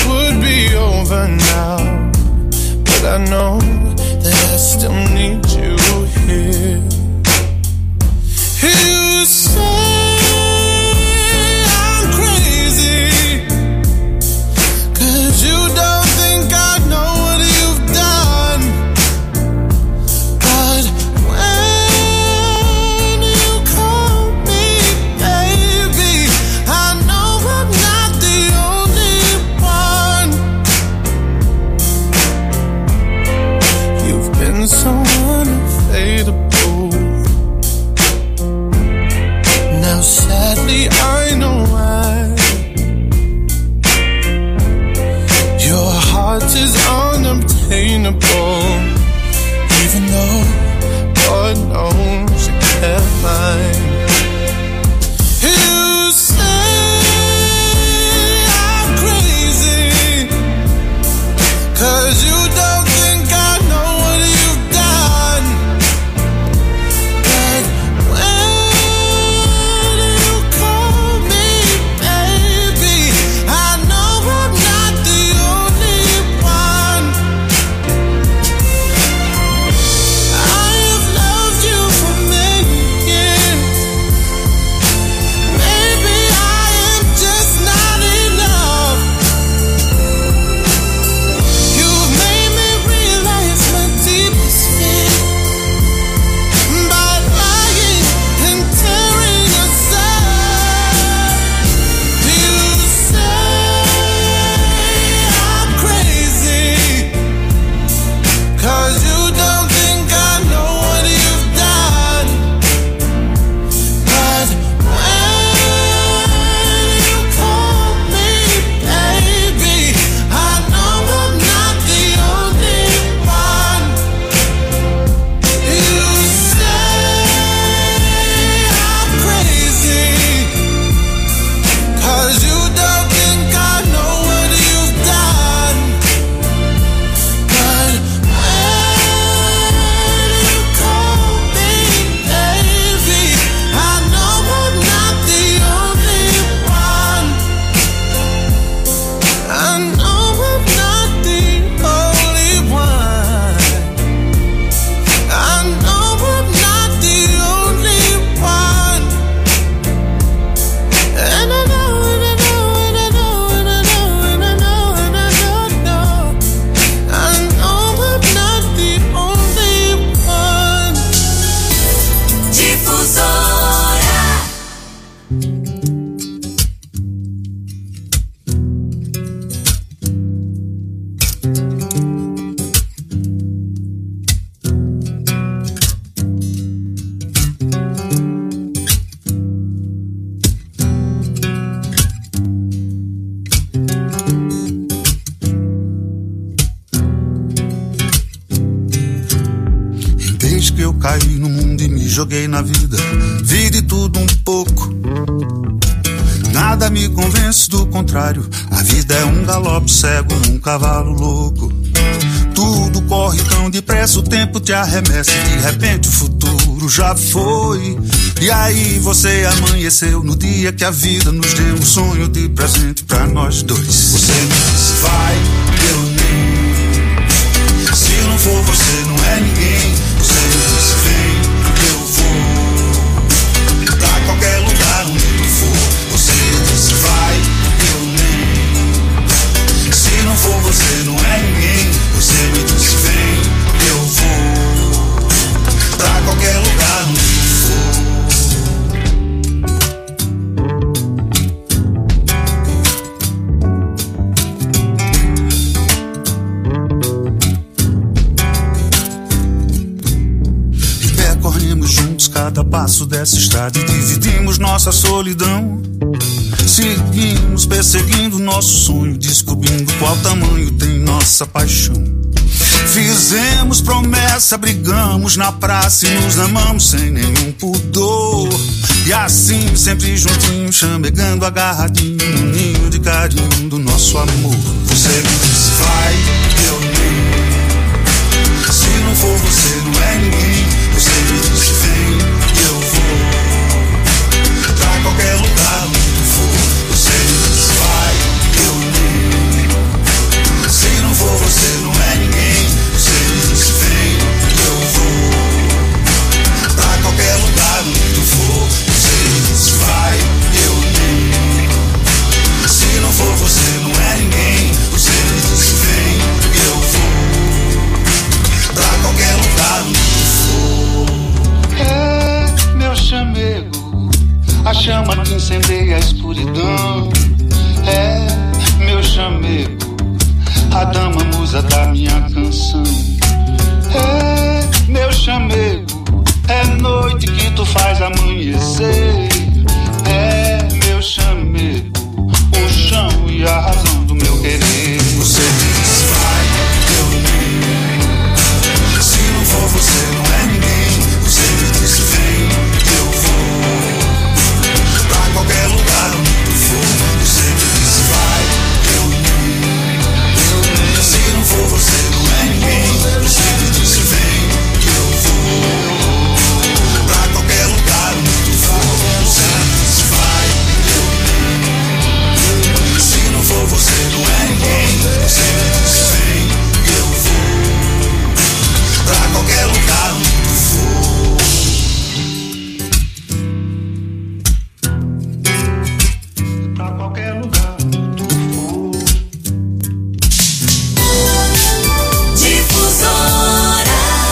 would be over now, but I know that I still need you here. You say I'm crazy, 'cause you don't think I know what you've done. But when you call me baby, I know I'm not the only one. You've been so unfadable. Now sadly I know why. Your heart is unobtainable, even though God knows you kept mine. You say I'm crazy, 'cause you don't think I know what you've done. But when you call me baby, I know I'm not the only one. I have loved you for many years. Maybe I am just not enough. You've made me realize my deepest fear by lying and tearing us up. You say I'm crazy, 'cause you don't think I know what you've done. But when you call me baby, I know I'm not the only one. You say I'm crazy, 'cause you don't think I know what you've done. But when you call me baby, I know I'm not the only one. I know I'm not the only one. I know I'm not the only one. And I know, and I know, and I know, and I know, and I know, and I know. I know I'm not the only one. Difusora. Desde que eu caí no mundo e me joguei na vida, vi de tudo um pouco. Nada me convence do contrário. A vida é um galope cego num cavalo louco. Tudo corre tão depressa, o tempo te arremessa e de repente o futuro já foi. E aí você amanheceu no dia que a vida nos deu um sonho de presente pra nós dois. Você me disse vai, eu nem. Se não for você não é ninguém. Você me disse vem, eu vou pra qualquer lugar onde eu for. Você disse vai, eu nem. Se não for você não é ninguém. Você me disse vem, eu vou pra qualquer lugar onde eu for. E percorremos juntos cada passo dessa estrada e dividimos nossa solidão. Seguimos perseguindo nosso sonho, descobrindo qual tamanho tem nossa paixão. Fizemos promessa, brigamos na praça e nos amamos sem nenhum pudor. E assim, sempre juntinhos, chamegando agarradinho no ninho de carinho do nosso amor. Você me disse vai, eu nem. Se não for você não é ninguém. Você me disse vem, eu vou pra qualquer lugar onde tu for. Você me disse vai, eu nem. beleza da minha canção. É meu chamego, é noite que tu faz amanhecer. É meu chamego, o chão e a razão do meu querer. Você diz vai, eu vou. Se não for você não é ninguém. Você me diz vem, eu vou. Pra qualquer lugar onde tu for. Você me diz vai, eu vou. Se não for você não é ninguém. Você me diz vem, eu vou. Pra qualquer lugar onde tu for. Você me diz vai, eu vou. Se não for você não é ninguém. Você me diz vem, eu vou. Pra qualquer lugar onde tu for. Pra qualquer lugar onde tu for. Difusora.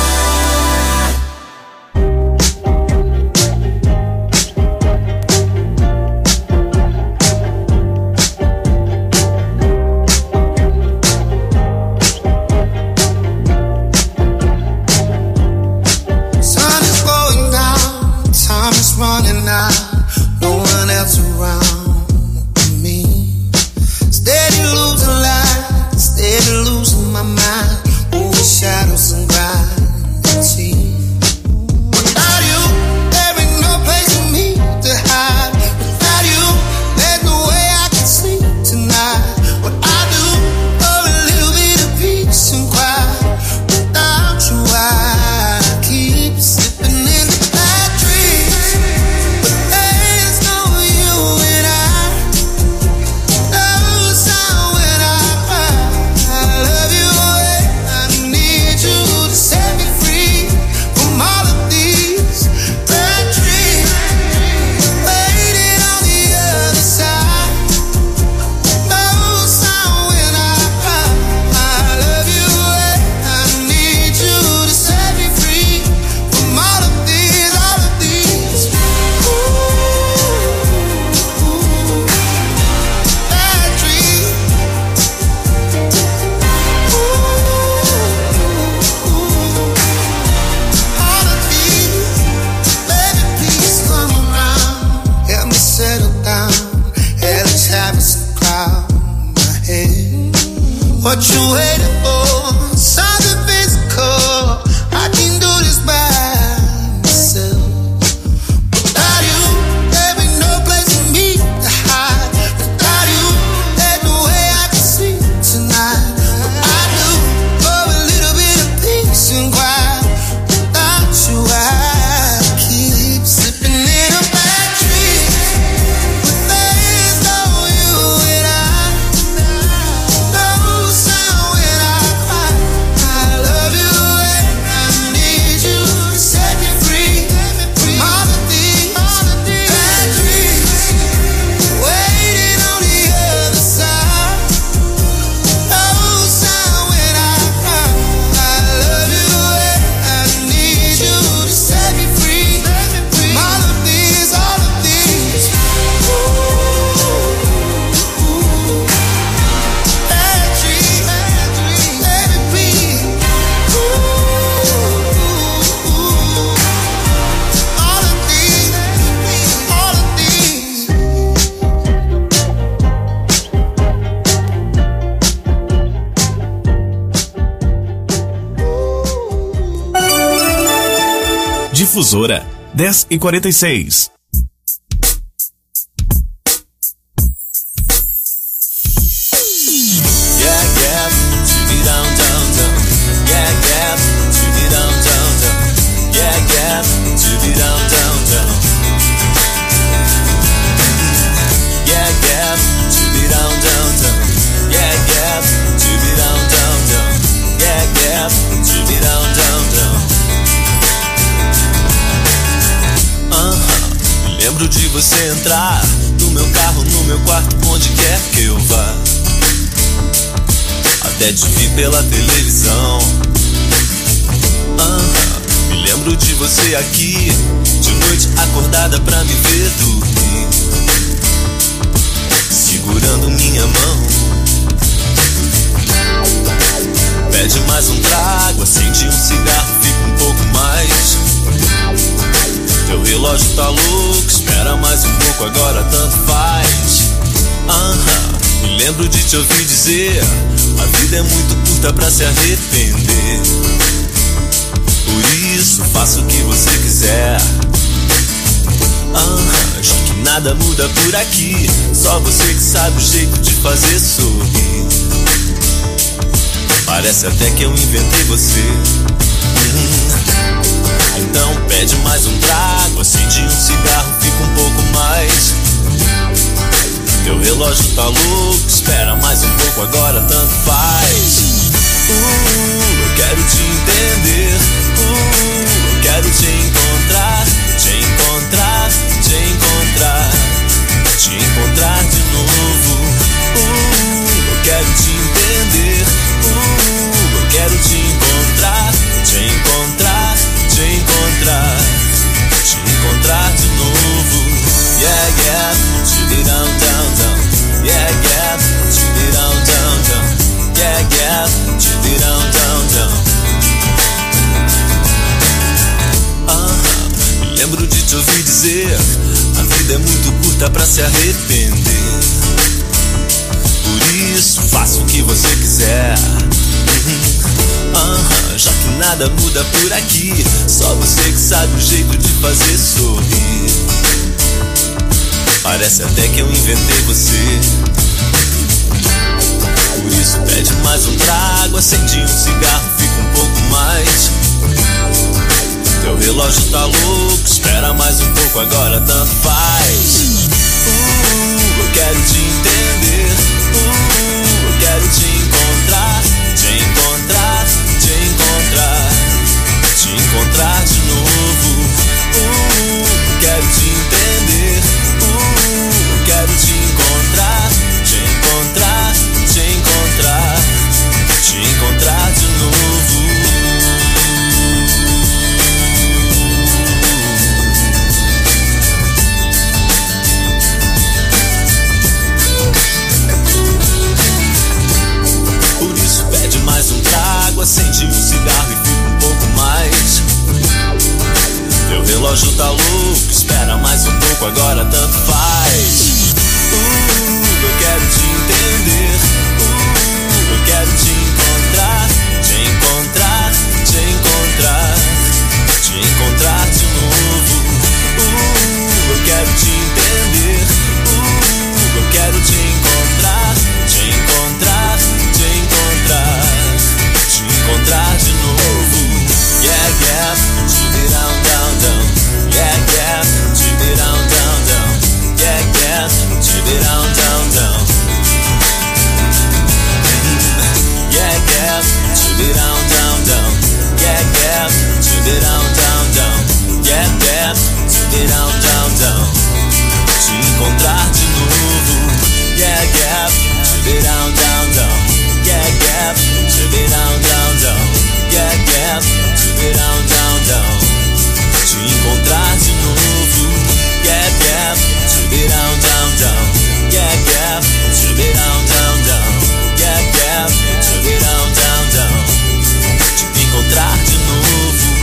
Sun is going down, time is running out, no one else around me. Steady losing light, steady losing my mind, moving shadows and gravity. Without you, there ain't no place for me to hide. Without you, there's no way I can sleep tonight. What I do for a little bit of peace and quiet. Without you, I keep slipping into bad dreams. But there's no you and I. No sound when I cry. I love you and I need you to set me free from all of these bad dreams. Waiting on the other side. No sound when I cry. I love you and I need you to set me free from all of these bad dreams. All of these, baby, please come around. Help me settle down. Hellish habits crowd my head. What you waiting for? Something physical. I can do this by myself. Without you, there ain't no place for me to hide. Without you, there's no way I can sleep tonight. What I do for a little bit of peace and quiet. Without you, I keep slipping in a bad dream. But there's no you and I. No sound when I cry. I love you and I need you to set me free from all of these bad dreams. Waiting on the other side. No sound when I cry. I love you and I need you to set me free from all of these bad dreams. Baby, please. All of these, all of these. Difusora 10h46. Yeah, yeah, to down, down, down. Yeah, yeah, to down, down, down. Yeah, yeah, to down, down, down. Yeah, yeah, to down, down, down. Yeah, yeah, to down, down, down. Yeah, yeah, to down, down, down. Lembro de você entrar no meu carro, no meu quarto, onde quer que eu vá. Até te vi pela televisão. Me lembro de você aqui, de noite acordada pra me ver dormir, segurando minha mão. pede mais um trago, acende um cigarro, fica um pouco mais. Teu relógio tá louco, espera mais um pouco, agora tanto faz. Me lembro de te ouvir dizer: a vida é muito curta pra se arrepender. Por isso faça o que você quiser. Já que nada muda por aqui, só você que sabe o jeito de fazer sorrir. Parece até que eu inventei você. Então pede mais um trago, acende um cigarro, fica um pouco mais. Teu relógio tá louco, espera mais um pouco, agora tanto faz. Eu quero te entender, eu quero te encontrar, te encontrar, te encontrar, te encontrar de novo. Eu quero te entender, eu quero te encontrar, te encontrar, te encontrar, te encontrar de novo. Yeah, yeah, shoot down, down, down. Yeah, yeah, shoot down, down, down. Yeah, yeah, shoot down, down, down. Me lembro de te ouvir dizer: a vida é muito curta pra se arrepender. Por isso faça o que você quiser. Já que nada muda por aqui, só você que sabe o jeito de fazer sorrir. Parece até que eu inventei você. Por isso pede mais um trago, acende um cigarro, fica um pouco mais. Teu relógio tá louco, espera mais um pouco, agora tanto faz. Eu quero te entender, eu quero te encontrar, te encontrar, te encontrar, te encontrar de novo. Eu quero te entender, eu quero te encontrar, te encontrar, te encontrar, te encontrar de novo. Por isso pede mais um trago, acende um cigarro e fica um pouco mais. Teu relógio tá louco, espera mais um pouco, agora tanto faz. Eu quero te entender, eu quero te encontrar, te encontrar, te encontrar, te encontrar de novo. Eu quero te entender, eu quero te encontrar, te encontrar, te encontrar, te encontrar de novo. Yeah, yeah, shoot it down, down, down. Yeah, yeah, shoot it down, down, down. Yeah, yeah, shoot it down, down, down. Yeah, yeah, shoot it down, down, down. Yeah, yeah, shoot it down, down, down. Yeah, yeah, shoot it down, down, down. Te encontrar de novo. Yeah, yeah, shoot it down, down, down. Yeah, yeah, shoot it down, down, down. Yeah, yeah, shoot it down, down, down. Te encontrar de novo. Yeah, yeah, shoot it down, down, down. Yeah, yeah, shoot it down, down, down. Yeah, yeah, shoot it down, down, down. Te encontrar de novo.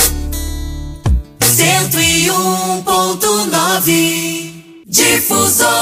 Difusora.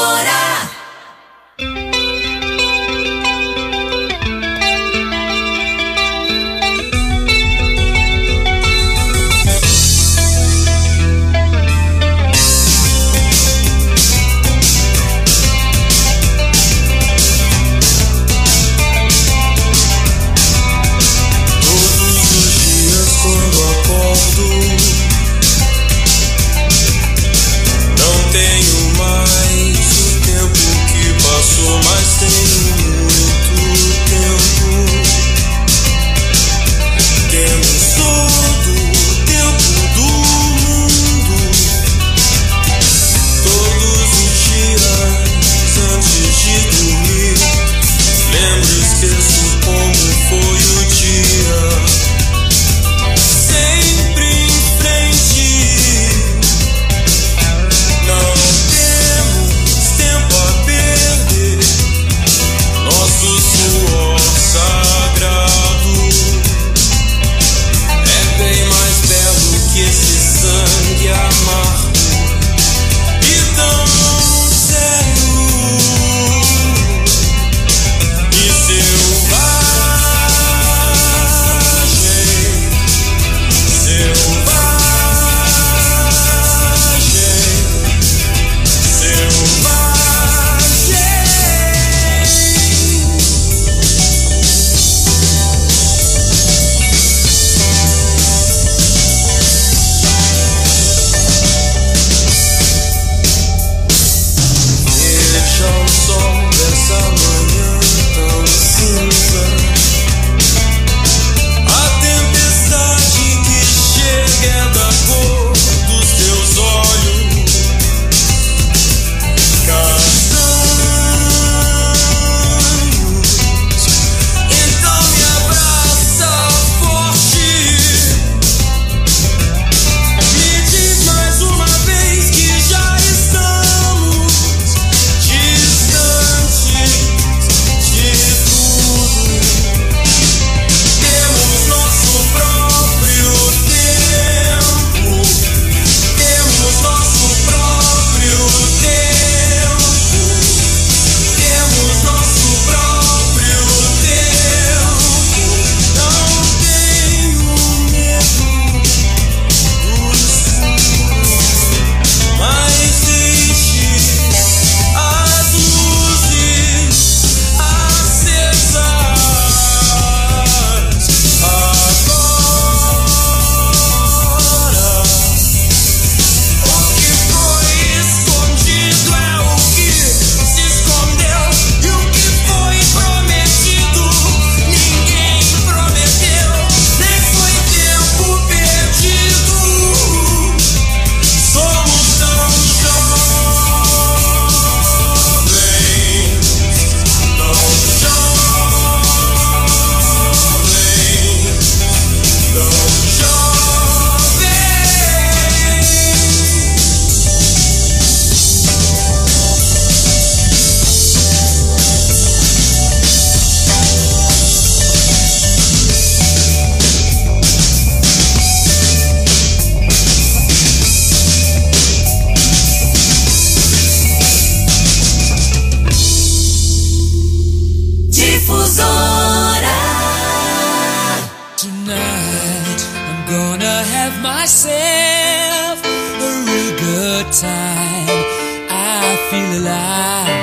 myself a real good time. I feel alive,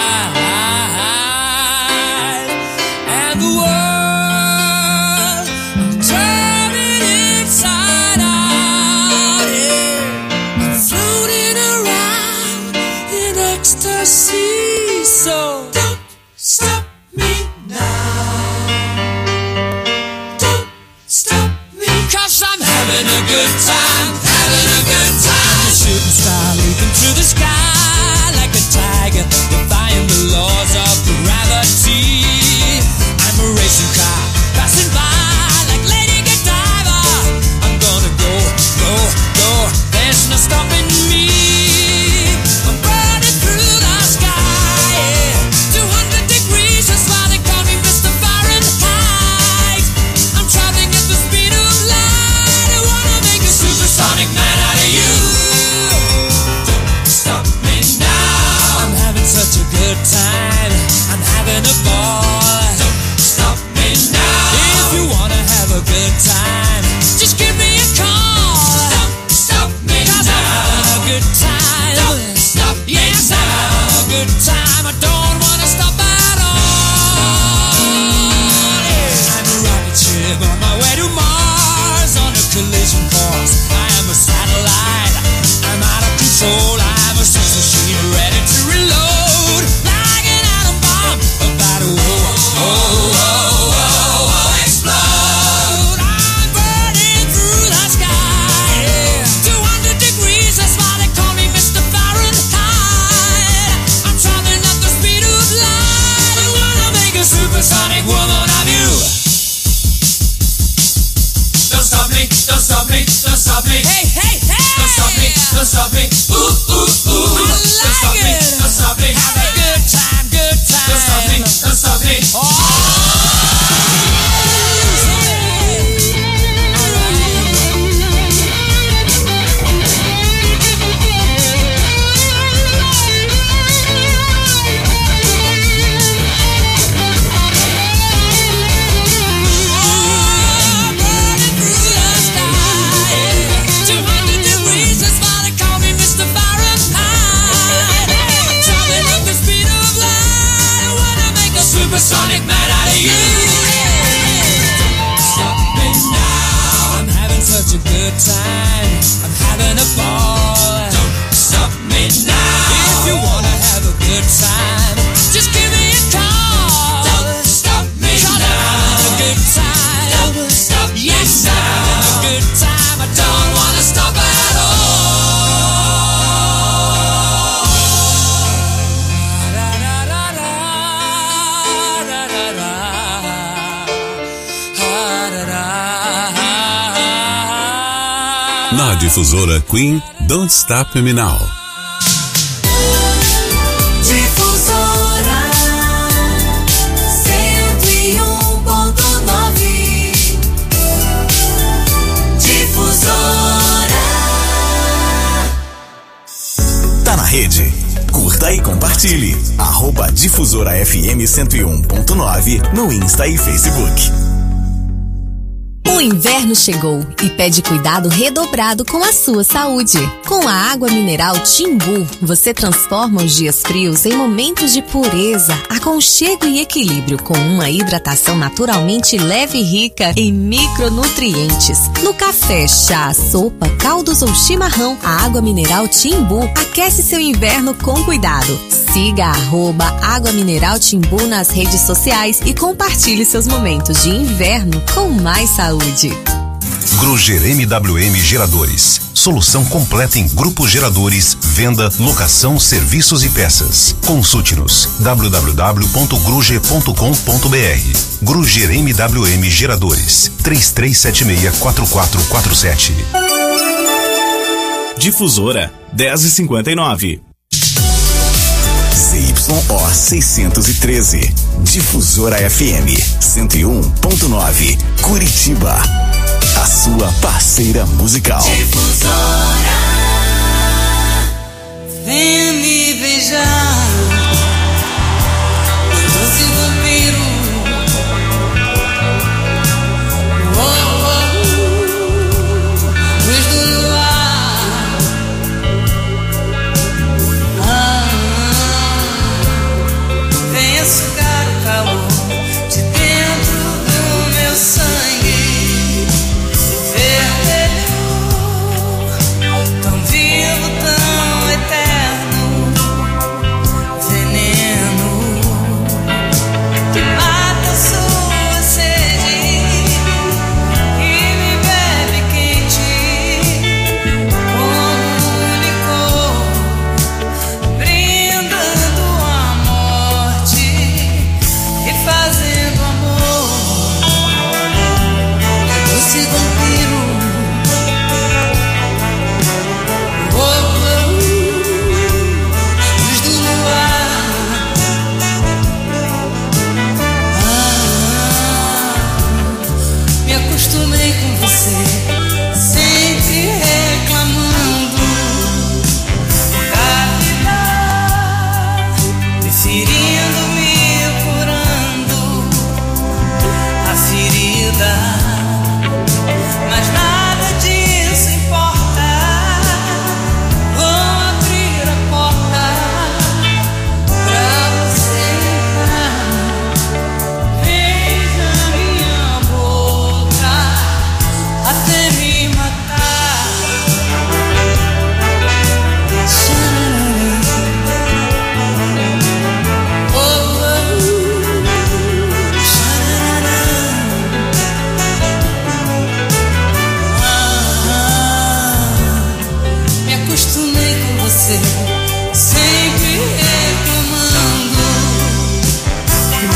and the world I'm turning inside out. Yeah. I'm floating around in ecstasy. So don't stop me now. Don't stop me, 'cause I'm having a good time, having a good time. I'm a shooting star leaping through the sky like a tiger, defying the laws of gravity. I'm a racing car passing by like Lady Godiva. I'm gonna go, go, go. There's no stopping me. I'm burning through the sky, yeah. 200 degrees, that's why they call me Mr. Fahrenheit. I'm traveling at the speed of light. I wanna make a supersonic man out of you. Don't stop me now. I'm having such a good time. I'm having a ball. Don't stop me now. If you wanna have a good time, just give me a call. Don't stop me now. 'Cause I'm having a good time. Don't stop me now. Yes, I'm having a good time. I don't wanna stop at all. Yeah. I'm a rocket ship on my way to Mars on a collision course. I am a satellite. I'm out of control. I'm a sex machine ready to reload, like an atom bomb about to explode. I'm burning through the sky, yeah. 200 degrees, that's why they call me Mr. Fahrenheit. I'm traveling at the speed of light. I wanna make a supersonic woman of you. Don't stop me, don't stop me, don't stop me. Hey, hey, hey! Don't stop me, don't stop me. Ooh, ooh, ooh. I like don't stop me, don't stop me. Have a good time, good time. Don't stop me, don't stop me. Supersonic man out of you. Stop me now. I'm having such a good time. I'm having a ball. Don't stop me now. If you wanna have a good time, just give me a call. Don't stop me now. I'm having a good time. Don't stop me now. Yes, I'm having a good time. I don't wanna stop at all. Na Difusora Queen, Don't Stop Me Now. Difusora 101.9. Difusora. Tá na rede? Curta e compartilhe. @Difusora FM 101.9 no Insta e Facebook. O inverno chegou e pede cuidado redobrado com a sua saúde. Com a água mineral Timbu, você transforma os dias frios em momentos de pureza, aconchego e equilíbrio, com uma hidratação naturalmente leve e rica em micronutrientes. No café, chá, sopa, caldos ou chimarrão, a água mineral Timbu aquece seu inverno com cuidado. Siga @Água Mineral Timbu nas redes sociais e compartilhe seus momentos de inverno com mais saúde. Gruger MWM Geradores. Solução completa em grupos geradores, venda, locação, serviços e peças. Consulte-nos www.gruger.com.br. Gruger MWM Geradores. 3376-4447. Difusora 10h59. ZYO 613. Difusora FM 101.9. Curitiba. A sua parceira musical. Difusora. Vem me beijar, doce vampiro. Luz do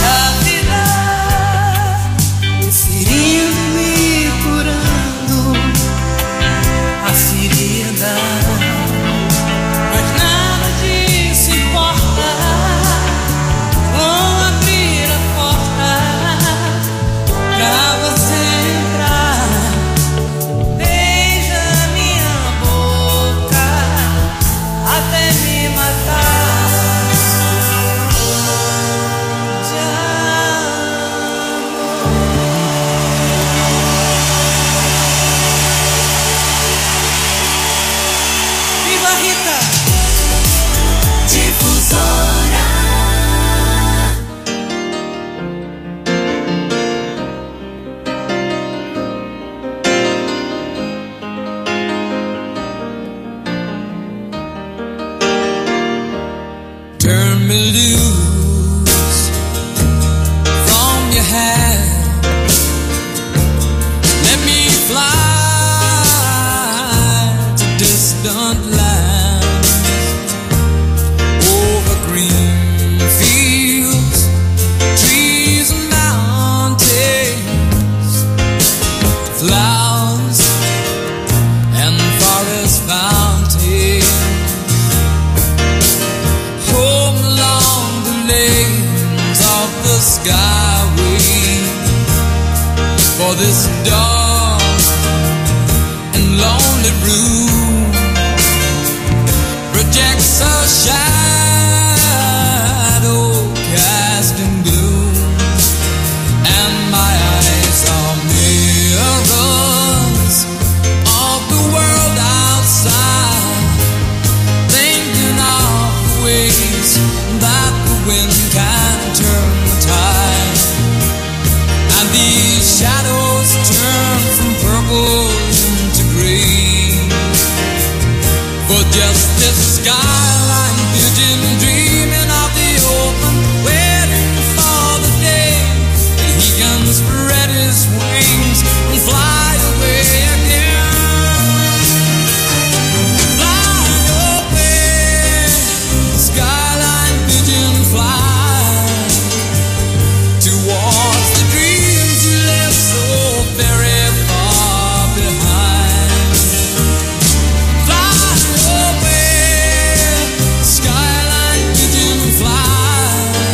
da vida, me ferindo, me curando a ferida. Mas nada disso importa, vou abrir a porta pra você entrar. Beija minha boca até me matar. Te amo. Viva Rita! Difusora. Turn me loose from your hand. Let me fly to distant lands, over green fields, trees and mountains, flowers and forest fountains. Home along the lanes of the skyway, for this dark and lonely room projects a shadow casting gloom, and my eyes are mirrors of the world outside, thinking of ways that the wind can turn the tide, and these shadows turn from purple into green, for just this skyline vision, dreaming of the open, waiting for the day that he can spread his wings and fly away again. Fly away, skyline vision, fly towards the dreams you left so very far behind. Fly away, skyline vision, fly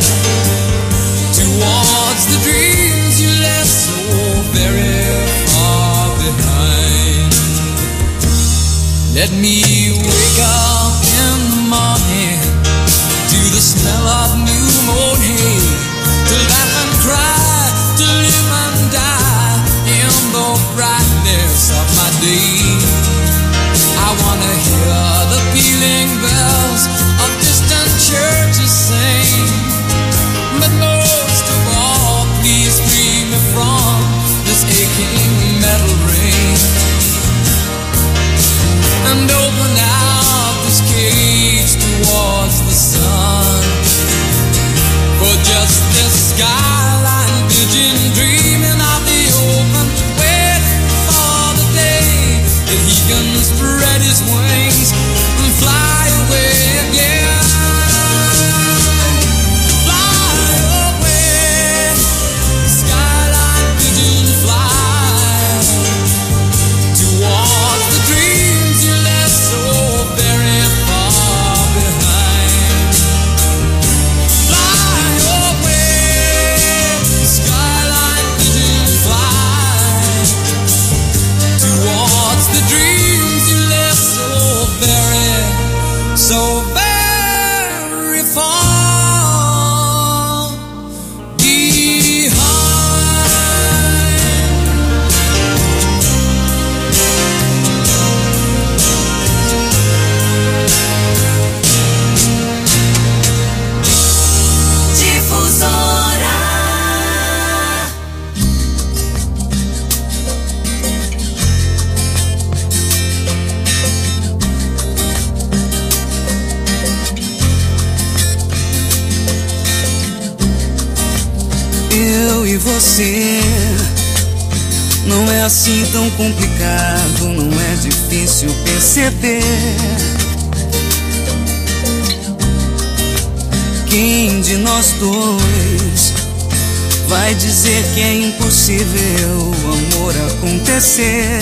towards the dreams you left so very far behind. Let me wake up in the morning to the smell of new mown hay, to laugh and cry, to live and die in the brightness of my day. I wanna hear the pealing bells of distant churches sing, but most of all, please free me from this aching metal ring, and open out this cage towards the sun, for just this skyline vision, dreaming of the open, waiting for the day that he can spread his wings and fly away again. Fly away, skyline vision, fly towards the dreams you left so very far behind. Fly away, skyline vision, fly towards the dreams you left so very far Difusora. Eu e você, não é assim tão complicado, não é difícil perceber. Quem de nós dois vai dizer que é impossível o amor acontecer.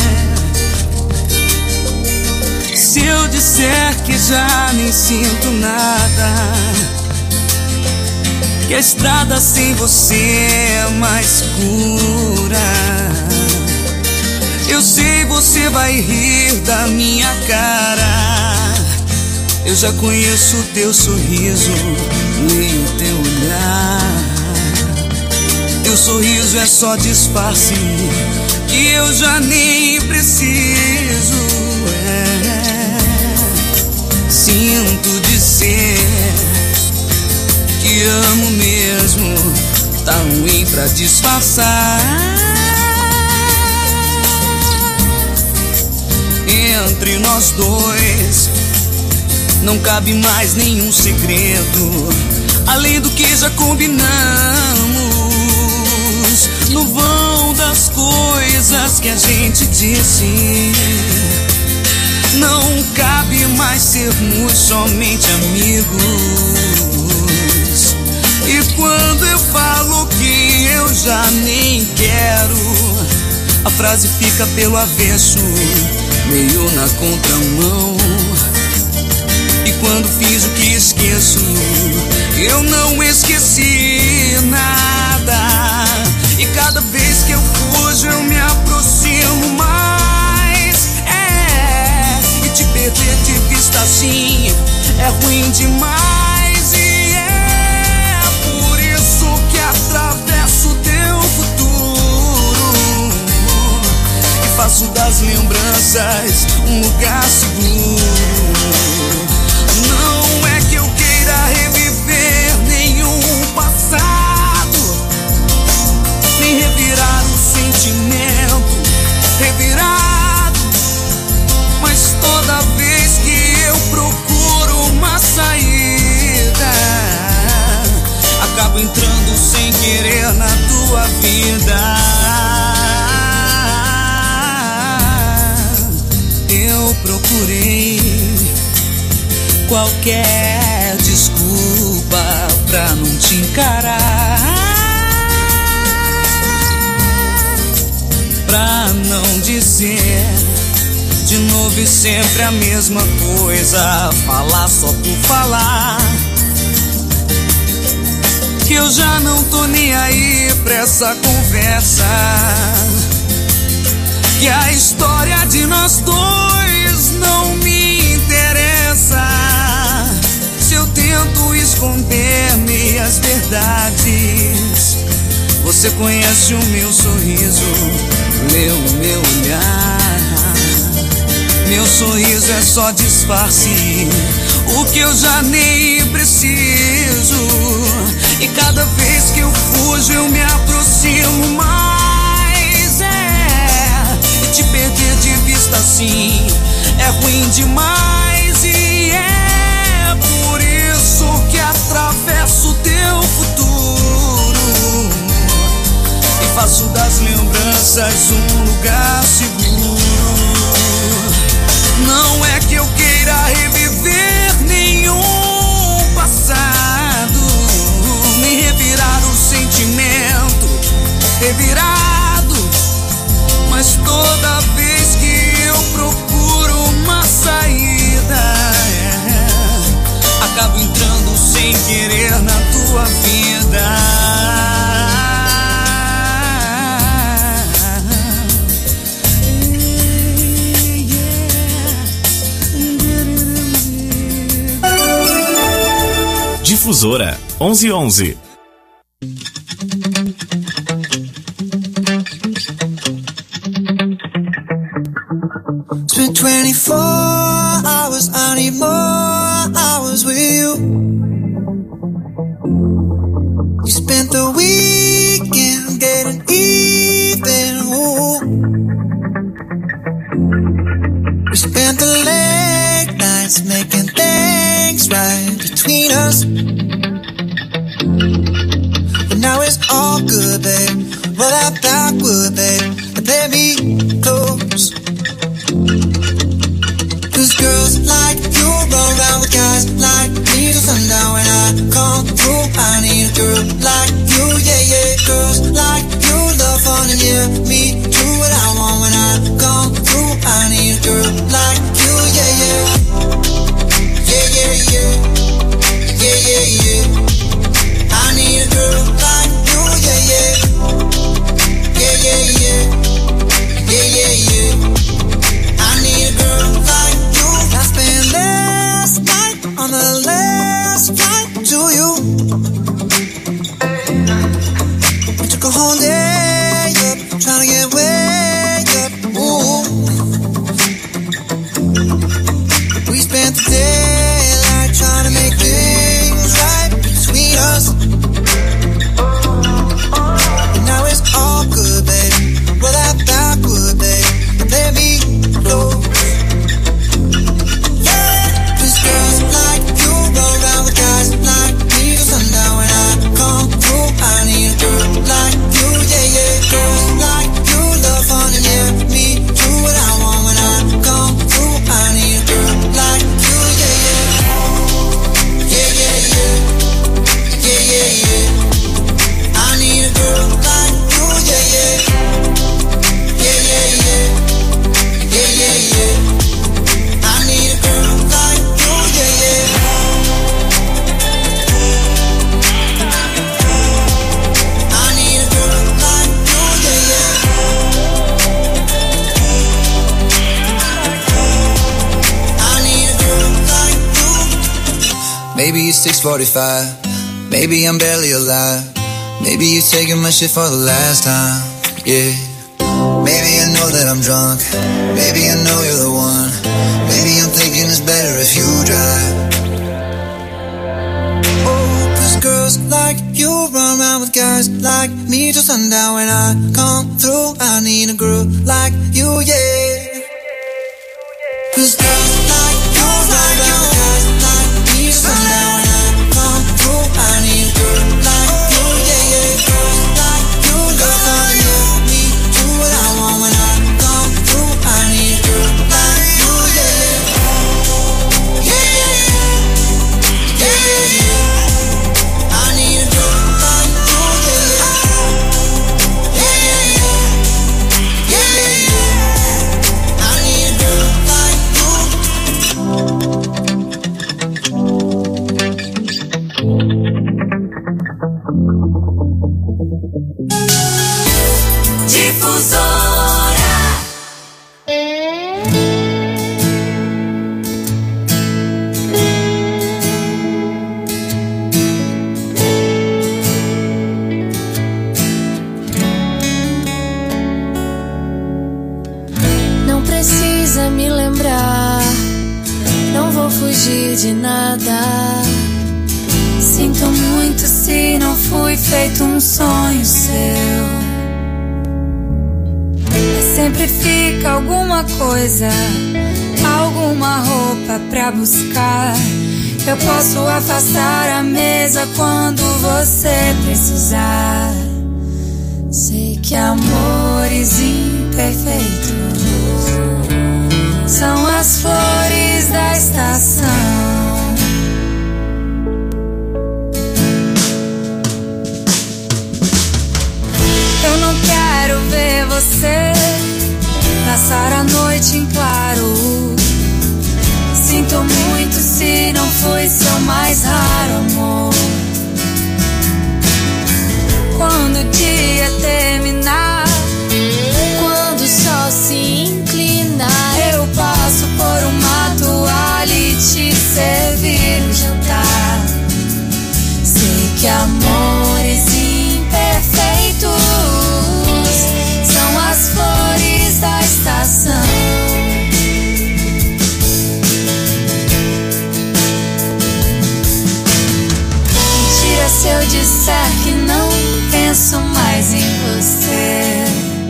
Se eu disser que já nem sinto nada, que a estrada sem você é mais escura, eu sei você vai rir da minha cara. Eu já conheço o teu sorriso, leio o teu olhar. Teu sorriso é só disfarce que eu já nem preciso. Sinto dizer que amo mesmo, tá ruim pra disfarçar. Entre nós dois não cabe mais nenhum segredo, além do que já combinamos. No vão das coisas que a gente disse, não cabe mais sermos somente amigos. E quando eu falo que eu já nem quero, a frase fica pelo avesso, meio na contramão. E quando fiz o que esqueço, eu não esqueci nada. E cada vez que eu fujo eu me aproximo mais. E te perder de vista assim é ruim demais. E é por isso que atravesso o teu futuro e faço das lembranças um lugar seguro. Não é que eu queira reviver nenhum passado, nem revirar o sentimento revirado, mas toda vez que eu procuro uma saída, acabo entrando sem querer na tua vida. Eu procurei qualquer desculpa pra não te encarar, pra não dizer de novo e sempre a mesma coisa, falar só por falar, que eu já não tô nem aí pra essa conversa, que a história de nós dois não me interessa. Se eu tento esconder meias verdades, você conhece o meu sorriso, leu o meu olhar. Meu sorriso é só disfarce, o que eu já nem preciso. E cada vez que eu fujo eu me aproximo mais. E te perder de vista assim é ruim demais. E é por isso que atravesso o teu futuro e faço das lembranças um lugar seguro. Não é que eu queira reviver nenhum passado, nem revirar o sentimento revirado, mas toda vez que eu procuro uma saída, acabo entrando sem querer na tua vida. Difusora 1111. It's been 24 hours, I need more hours with you. You spent the weekend getting even, ooh. We spent the late nights making things right between us. But now it's all good, babe. Roll that backward, babe, and play me close. Cause girls like you roll around with guys like me till sundown. When I come through, I need a girl like you, yeah, yeah. girls like you love fun and yeah, me do what I want when I come through. I need a girl like you, yeah, yeah. Yeah, yeah, yeah. Yeah, yeah, yeah. I need a girl like you, yeah, yeah. Yeah, yeah, yeah. Yeah, yeah, yeah. I need a girl like you. I spent last night on the last flight to you. I took a whole day up, trying to get way up. Ooh. We spent the daylight trying to make things right between us. And now it's all good, baby. Roll that backward, baby, and let me go. Yeah, 'cause girls like you roll around with guys like me till sundown. When I come through, I need a girl like you, yeah, yeah. Girls like you love fun and yeah, me do what I want when I come through. I need a girl like you, yeah, yeah. Yeah, yeah, yeah. Yeah, yeah, yeah. I need a girl like you, yeah, yeah. Yeah, yeah, yeah. Yeah, yeah, yeah. I need a girl like you, yeah, yeah. I need a girl like you, yeah, yeah. I need a girl like you. Maybe it's 6:45. Maybe I'm barely alive. Maybe you're taking my shit for the last time. Yeah. Maybe I know that I'm drunk. Maybe I know you're the one. Maybe I'm thinking it's better if you drive. Oh, 'cause girls like you run around with guys like me till sundown. When I come through, I need a girl like you, yeah. 'Cause girls like you run around with guys like me till sundown. When I come through, I need a girl like you, yeah, yeah. Girls like you love fun, yeah. Me do what I want when I come through. I need a girl like you, yeah, yeah. Yeah, yeah, yeah. Yeah, yeah, yeah. I need a girl like you, yeah, yeah. Yeah, yeah, yeah. Yeah, yeah, yeah. I need a girl like you. Difusora. Não precisa me lembrar, não vou fugir de nada. Sinto muito se não fui feito um sonho seu. Mas sempre fica alguma coisa, alguma roupa pra buscar. Eu posso afastar a mesa quando você precisar. Sei que amores imperfeitos são as flores da estação. Eu não quero ver você passar a noite em claro. Sinto muito se não foi seu mais raro amor. Quando o dia terminar, Quando o sol se inclinar, eu passo por uma toalha e te servir um jantar. Sei que amores imperfeitos são as flores da estação. Mentira se eu disser que não penso mais em você.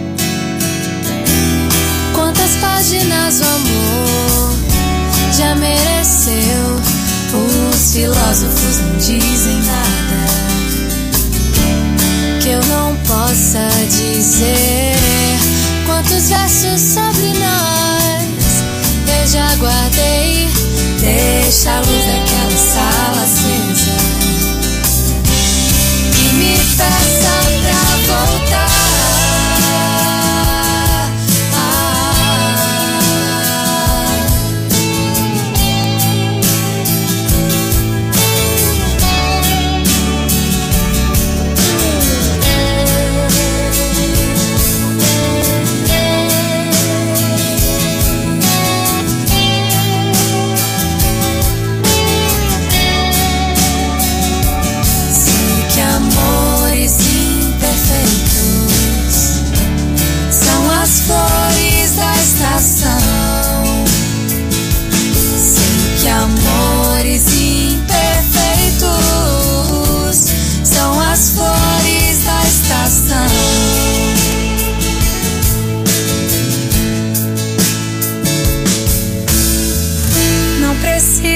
Quantas páginas o amor já mereceu? Os filósofos não dizem nada que eu não possa dizer. Quantos versos sobre nós eu já guardei. Deixa a luz daquela sala acesa e me peça pra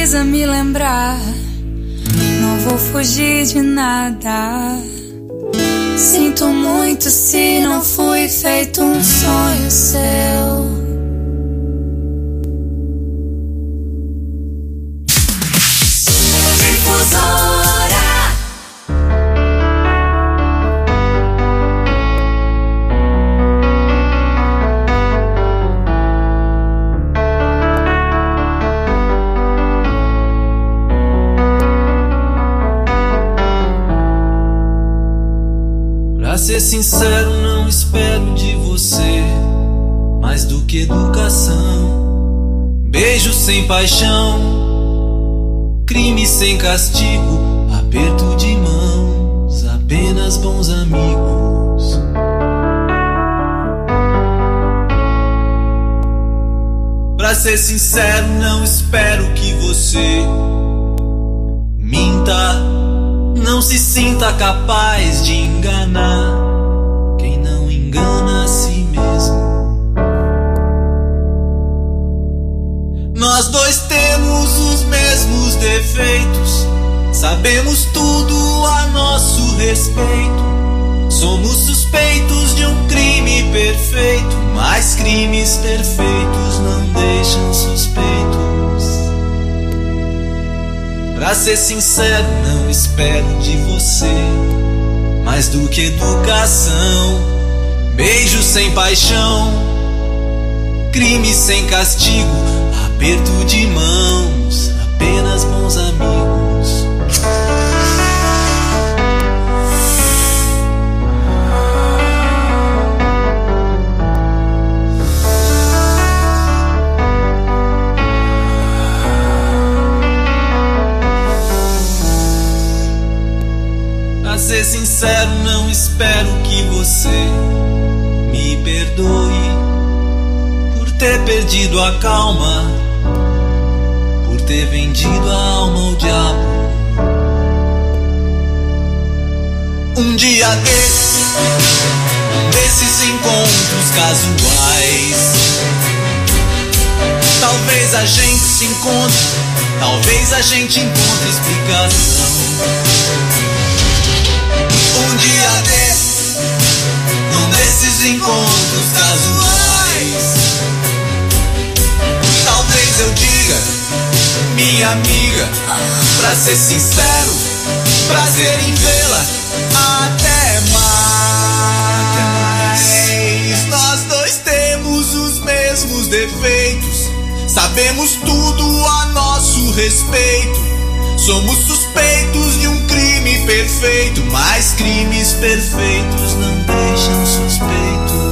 precisa me lembrar, não vou fugir de nada. Sinto muito se não fui feito um sonho seu. Pra ser sincero, não espero de você mais do que educação. Beijo sem paixão, crime sem castigo, aperto de mãos, apenas bons amigos. Pra ser sincero, não espero que você minta, não se sinta capaz de enganar quem não engana a si mesmo. Nós dois temos os mesmos defeitos, sabemos tudo a nosso respeito. Somos suspeitos de um crime perfeito, mas crimes perfeitos não deixam suspeitos. Pra ser sincero, não espero de você mais do que educação. Beijo sem paixão, crime sem castigo, aperto de mãos, apenas bons amigos. Pra ser sincero, não espero que você me perdoe por ter perdido a calma, por ter vendido a alma ao diabo. Um dia desses encontros casuais, talvez a gente se encontre, talvez a gente encontre explicação. Um dia desses encontros casuais, talvez eu diga, minha amiga, pra ser sincero, prazer em vê-la, até mais. Nós dois temos os mesmos defeitos, sabemos tudo a nosso respeito. Somos suspeitos de um crime perfeito, mas crimes perfeitos não deixam suspeitos.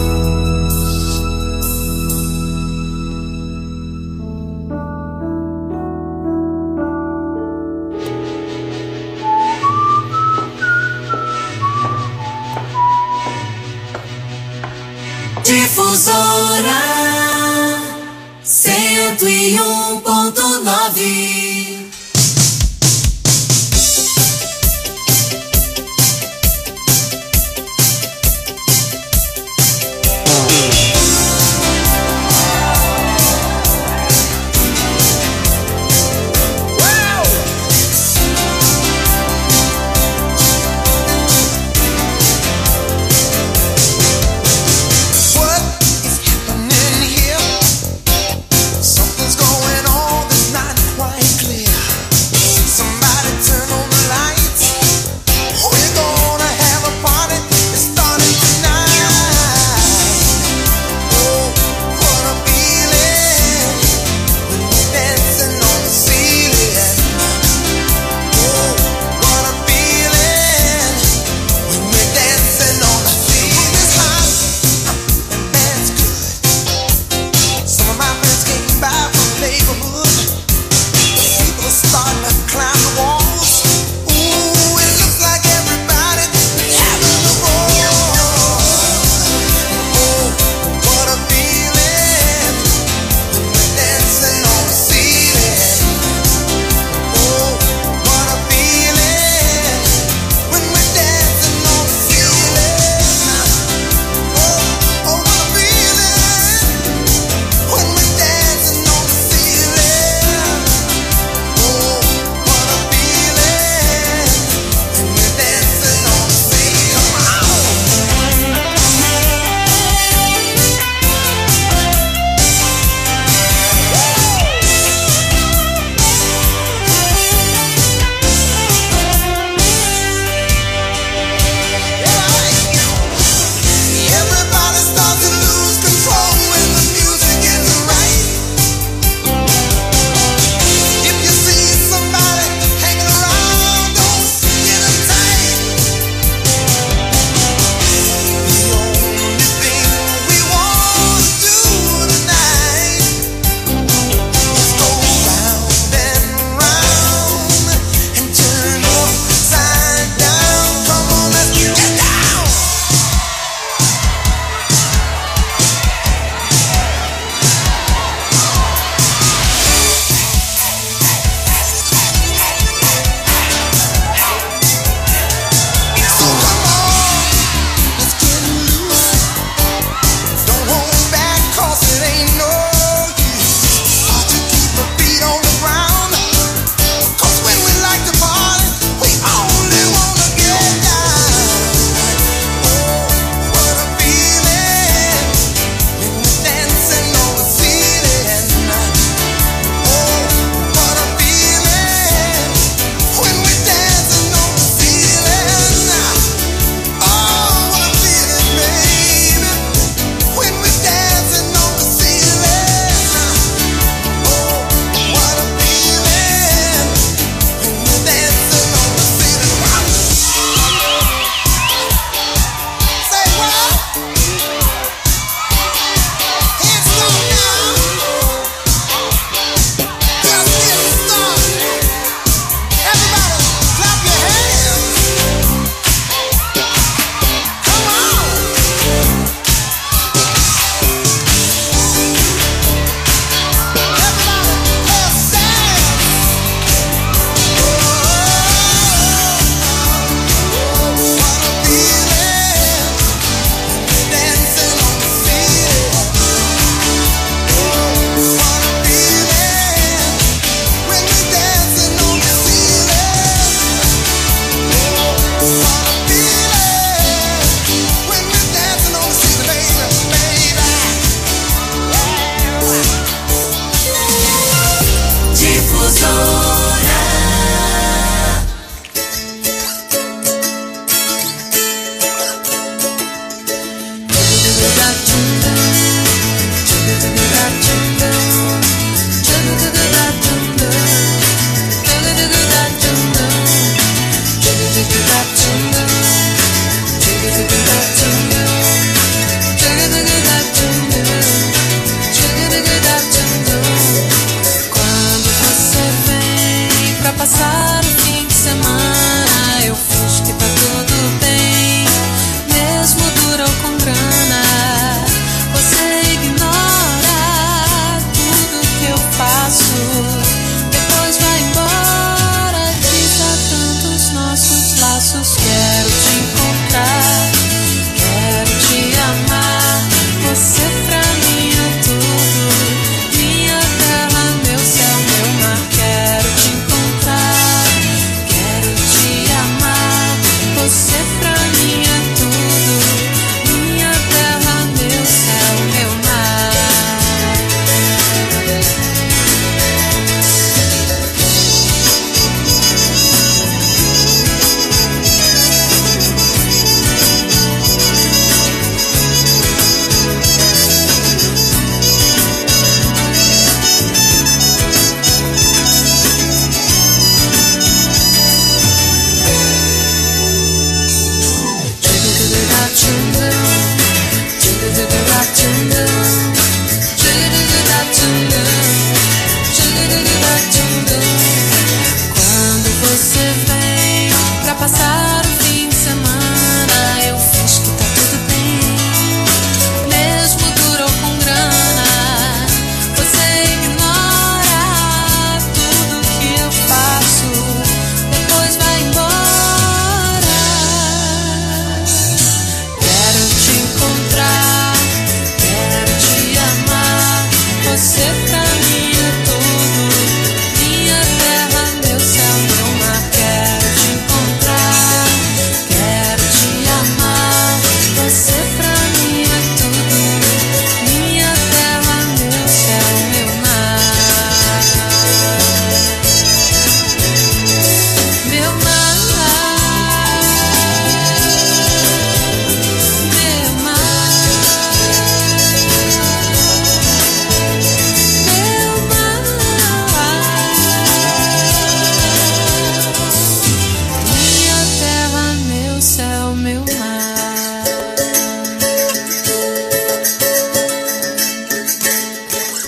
Difusora 101.9. Something's going on that's not quite clear.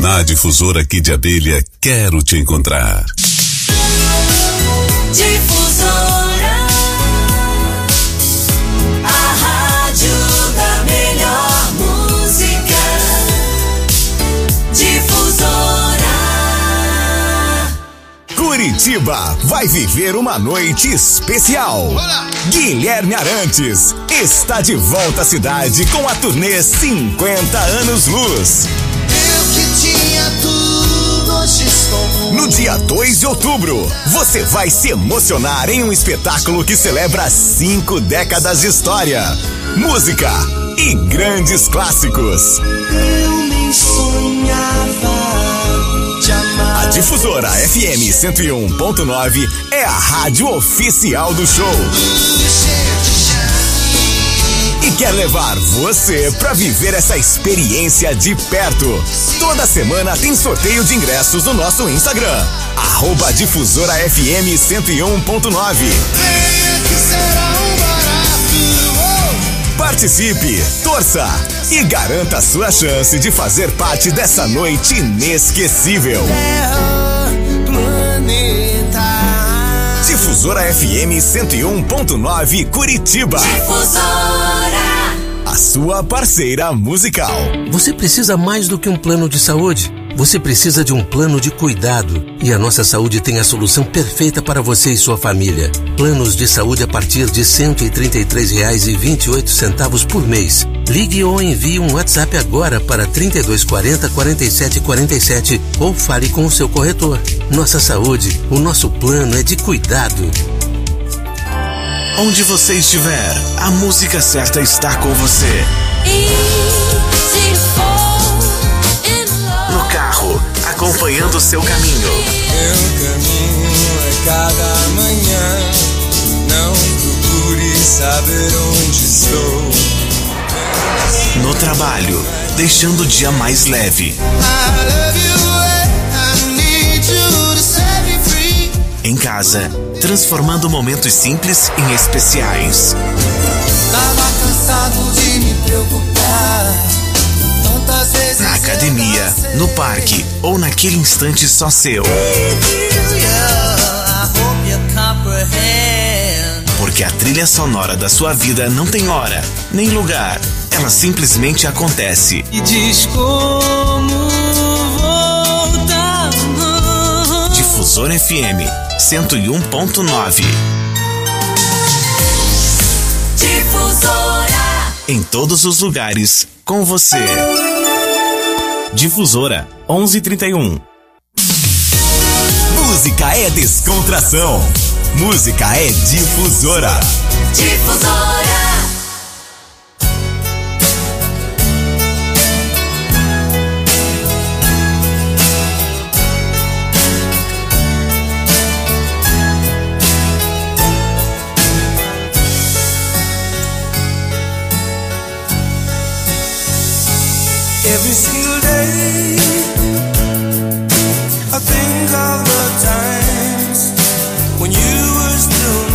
Na Difusora Kid Abelha, quero te encontrar. Difusora, a rádio da melhor música. Difusora. Curitiba vai viver uma noite especial. Guilherme Arantes está de volta à cidade com a turnê 50 Anos Luz. Eu que tinha tudo, hoje estou. No dia 2 de outubro, você vai se emocionar em um espetáculo que celebra 5 décadas de história, música e grandes clássicos. Eu nem sonhava te amar. A Difusora FM 101.9 é a rádio oficial do show. E quer levar você pra viver essa experiência de perto. Toda semana tem sorteio de ingressos no nosso Instagram, @Difusora FM 101.9. Participe, torça e garanta a sua chance de fazer parte dessa noite inesquecível. Difusora FM 101.9 Curitiba. Difusora. A sua parceira musical. Você precisa mais do que um plano de saúde. Você precisa de um plano de cuidado. E a Nossa Saúde tem a solução perfeita para você e sua família. Planos de saúde a partir de R$ 133,28 por mês. Ligue ou envie um WhatsApp agora para 3240 4747 ou fale com o seu corretor. Nossa Saúde, o nosso plano é de cuidado. Onde você estiver, a música certa está com você. No carro, acompanhando o seu caminho. Eu caminho a cada manhã, não procure saber onde estou. No trabalho, deixando o dia mais leve. Em casa, transformando momentos simples em especiais. Tava cansado de me preocupar. Tantas vezes na academia, no parque ou naquele instante só seu. Porque a trilha sonora da sua vida não tem hora, nem lugar. Ela simplesmente acontece. E diz como voltar. Difusora FM 101.9. Difusora. Em todos os lugares, com você. Difusora 1131. Música é descontração. Música é Difusora. Difusora. Every single day I think of the times when you were still